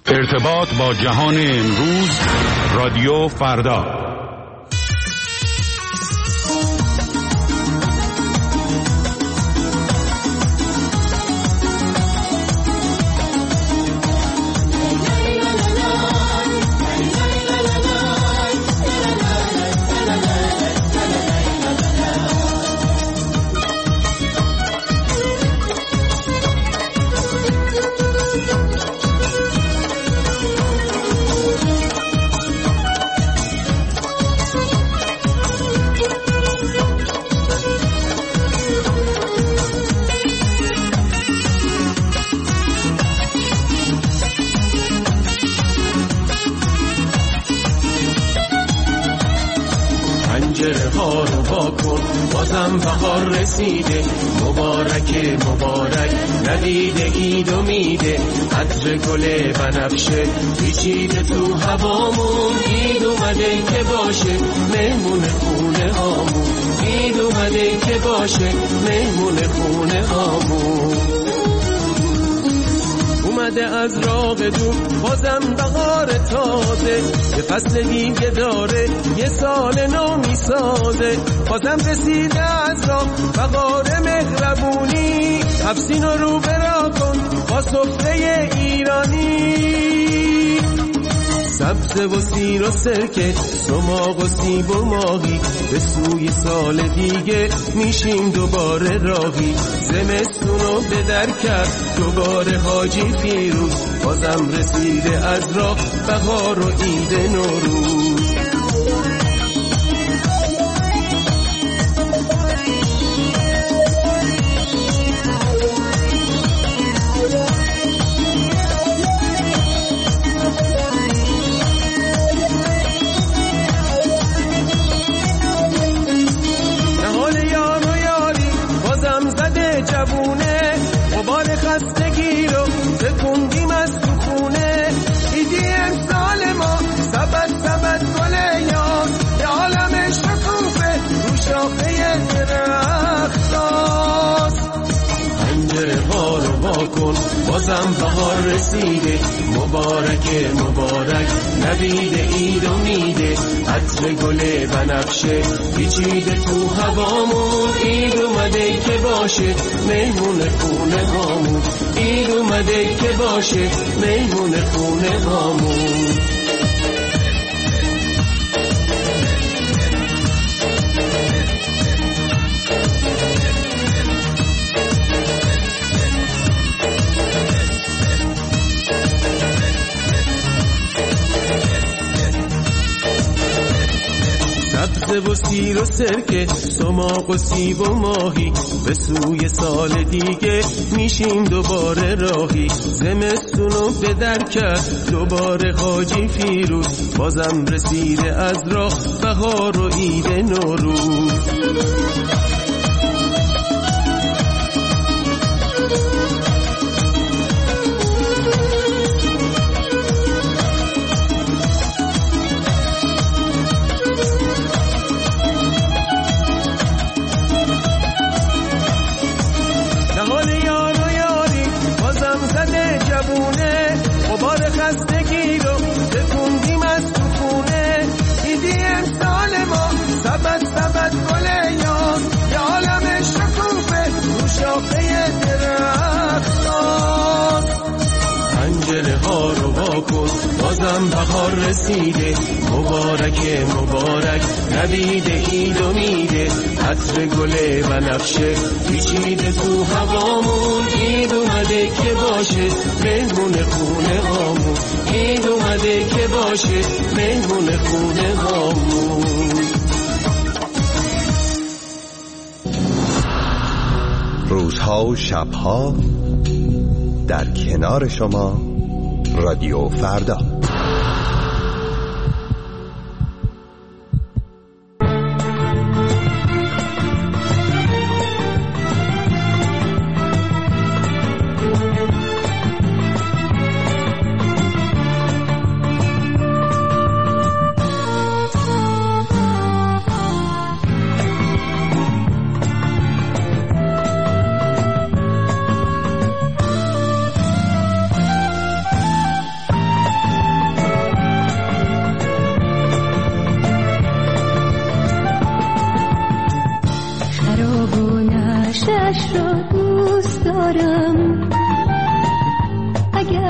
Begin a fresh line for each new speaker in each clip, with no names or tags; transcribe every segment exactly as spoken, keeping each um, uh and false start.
ارتباط با جهان امروز، رادیو فردا.
پنجره ها رو با کن، بازم بهار رسیده، مبارک مبارک، ندیده اید و میده، عطر گل بنفشه پیچیده تو هوامون، اید اومده که باشه مهمون خونه هامون، اید اومده که باشه مهمون خونه هامون. اومده از راه دور بازم بهار تازه، یه فصل دیگه داره یه سال نو میسازه، بازم رسیده از راه بهار مهربونی، حفظین رو برا کن با سفره ایرانی. سبز و سیر و سرکه، سماق و سیب و ماهی، به سوی سال دیگه میشیم دوباره راهی، زمستونو به در کرد دوباره حاجی فیروز، بازم رسیده از راه بهار و عید نوروز. جوونه غبار خستگی رو تکوندیم از تو خونه، ایدی امسال ما سبت سبت گله یاد، یه عالم شکوفه رو شاخه درخت هاست. پنجره ها رو با کن، بازم بهار رسیده، مبارک مبارک، نویده اید و میده، عطر گل بنفشه پیچیده تو هوامون، اید اومده که باشه مهمون خونه هامون، اید اومده که باشه مهمون خونه هامون. سبز و سیر و سرکه، سماق و سیب و ماهی، به سوی سال دیگه میشیم دوباره راهی، زمستونو به در کرد دوباره حاجی فیروز، بازم رسیده از راه بهار و عید نوروز. غبار خستگی رو تکوندیم از تو خونه، ایدی امسال ما سبت سبت گله یاد، یه عالم شکوفه رو شاخه درخت هاست. پنجره ها رو با کن، بازم بهار رسیده، مبارک مبارک، نویده اید و میده، عطر گل بنفشه پیچیده تو هوامون، اید اومده که باشه مهمون خونه هامون، اید اومده که باشه مهمون خونه هامون.
روزها و شبها در کنار شما، رادیو فردا.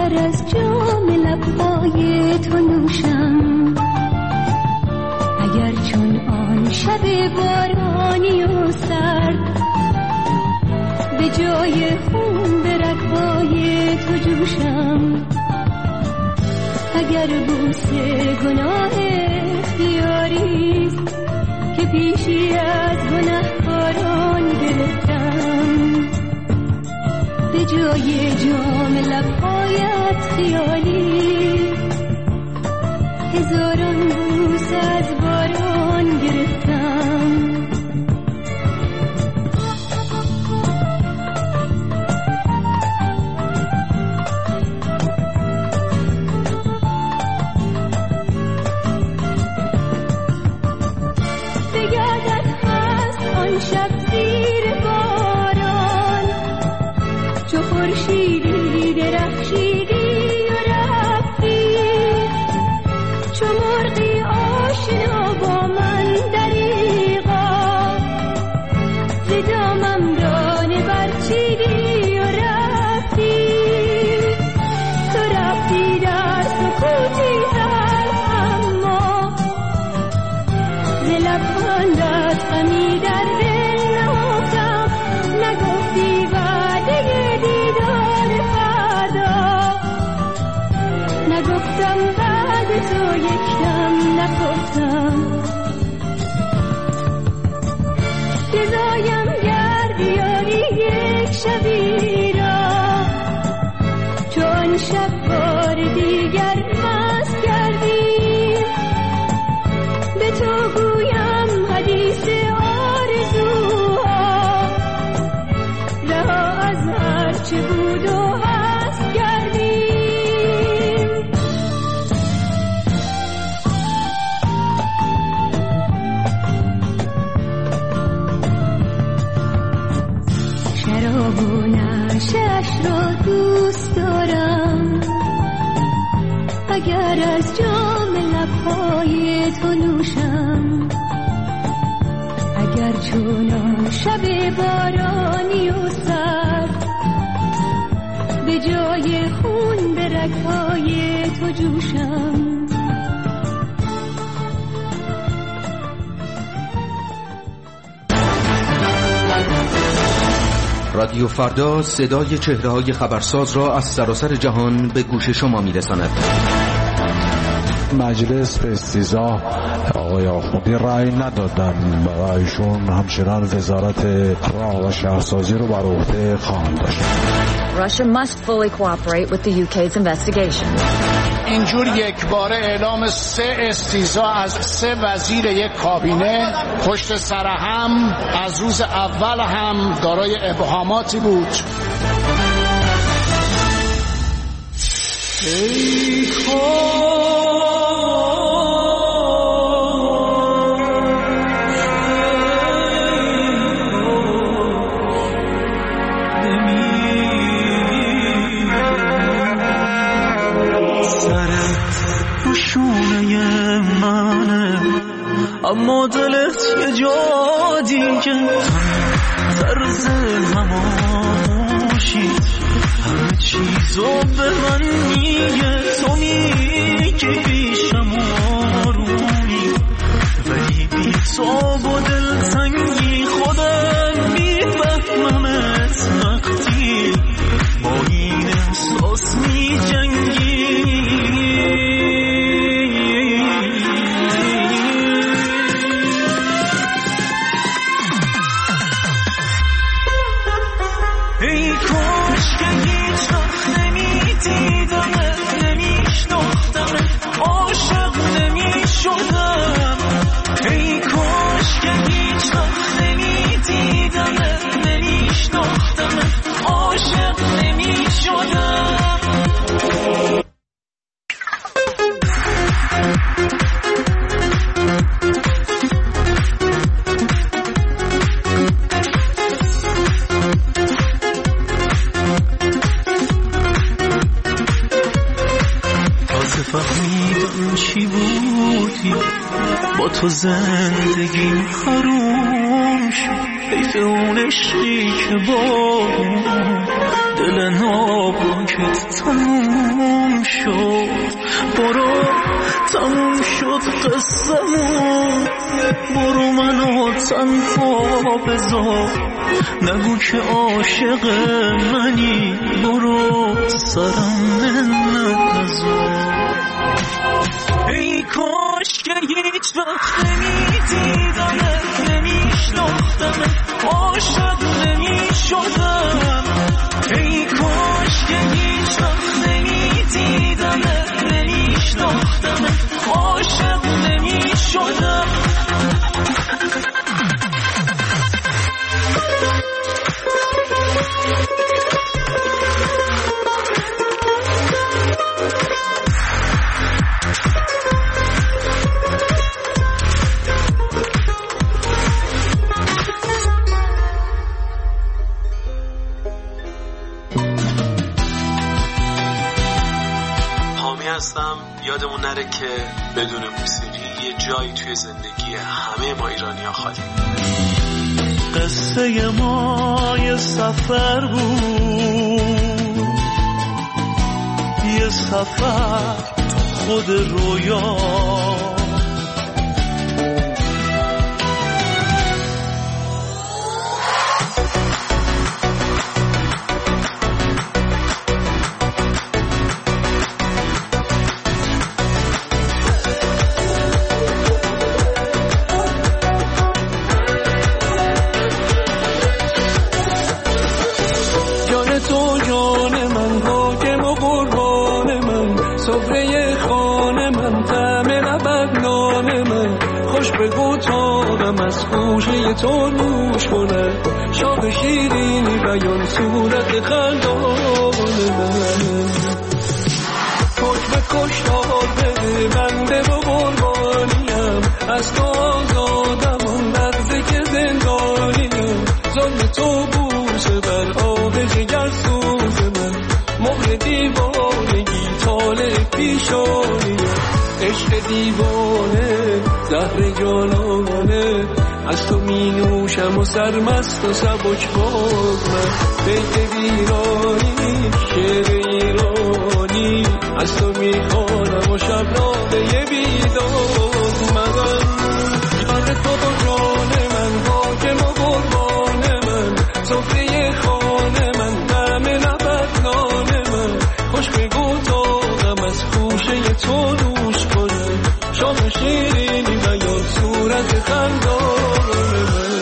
اگر از جام لبهای تو نوشم، اگر چون آن شب بارانی و سرد به جای خون به رگ‌های تو جوشم، اگر بوسه گناه اختیاریست که پیشی از گناهکاران گرفتم، به جای جام لبهایت خیالی هزاران بوس از باران گرفتم. شب زیر باران چو خورشیدی درخشیدی و رفتی، چو مرغی آشنا با من دریغا ز دامم دانه برچیدی و رفتی، تو رفتی در سکوتی تلخ اما ز لبخندت غمی در تو یکم نخفتم، جزایم گر بیاری یک شبی را، چون شب بار دیگر مست کردیم، به تو گویم حدیث آرزوها، رها از هر چه بود و هست کردیم. و نشش را دوست دارم، اگر از جام لبهای تو نوشم، اگر چون شب بارانی و سرد به جای خون به رگ‌های تو جوشم.
رادیو فردا صدای چهره‌های خبرساز را از سراسر جهان به گوش شما می‌رساند.
مجلس به استیضاح آقای آخوندی رأی ندادن و ایشون همچنان وزارت راه و شهرسازی رو بر عهده خواهند داشت.
Russia must fully cooperate with the یو کی's investigation.
اینجور یک باره اعلام سه استیضاح از سه وزیر یک کابینه پشت سر هم از روز اول هم دارای ابهاماتی بود. ای
اما دلت یه جا دیگه طرز هماموشی همه چیزو به من میگه، تو میگی پیشم آرومی ولی بی تو با دلتنگی خودم میفهممت وقتی با این احساس میجنگی. تو زندگی حروم شد، حیف اون عشقی که با دل ناباکت تموم برو تموم شد قصه‌مون، برو منو تنها بذار، نگو که عاشق منی، برو سرم نذار. ای کاش که هیچ وقت نمیدیدمت، نمیشناختمت، عاشق نمیشدم. ای کاش که هیچ وقت نمیدیدمت، نمیشناختمت، عاشق نمیشدم.
یادمون نره که بدون موسیقی یه جایی توی زندگی همه ما ایرانی‌ها خالی.
قصه ما یه سفر بود، یه سفر خود رویا،
بگو تابم از خوشه تو نوش کنه، شاق شیرینی بیان صورت خندان من. حکم کشتار بده بنده و قربانیم، از تو آزادم اون لحظه که زندانیم. ظلم تو بوسه بر آب جگر سوز من، مهر دیوانگی طالع پیشانیم. عشق دیوانه زهر جانانه، از تو می نوشم و سرمست و سبک باز من. بیت ویرانی شعر ایرانی، از تو می خوانم و شب ناله بیداد من. یار تو و جان من، حاکم و قربان من، سفره خانه من، دم لبت نان من. خوش بگو تاقم از خوشه تو نوش کنه، شام شیرینی بیان صورت خندان من.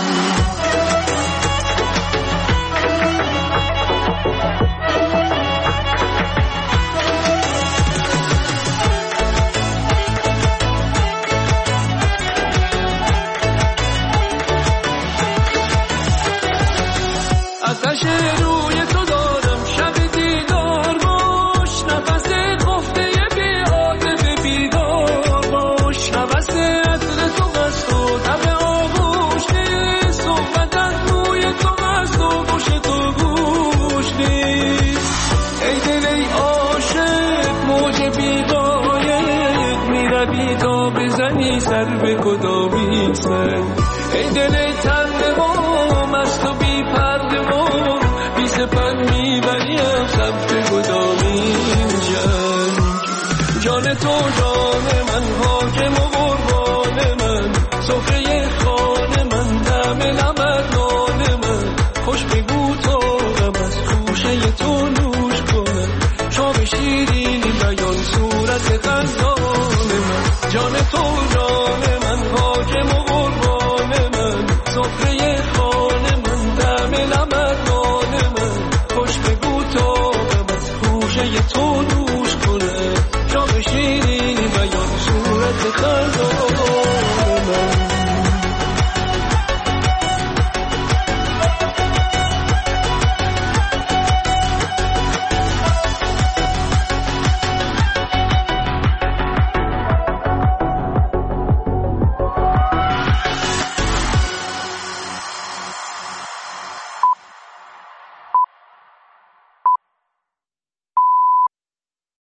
آتش روی تو دارم، شب دیدار باش، نفس خفته بی عاطفه بیدار باش. نفس عطر تو قصد و تب آغوش نیست، صحبت از موی تو قصد و گوش تو گوش نیست. ای دل ای عاشق موج بیقایق، میروی تا بزنی سر به کدامی سنگ. ای دل ای تنده و مست و بی پرده و بی سپن میبریم سمت کدامین جنگ. جان تو جان من، حاکم و قربان من، سفره خانه من، دم لبت نان من. خوش بگو تاقم از خوشه تو نوش کنم، شام شیرینی بیان صورت خندان من. جان تو جان من، حاکم و قربان من، سفره خانه من، دم لبت نان من. خوش بگو تاقم از خوشه تو نوش کنه، شام شیرینی بیان صورت خندان.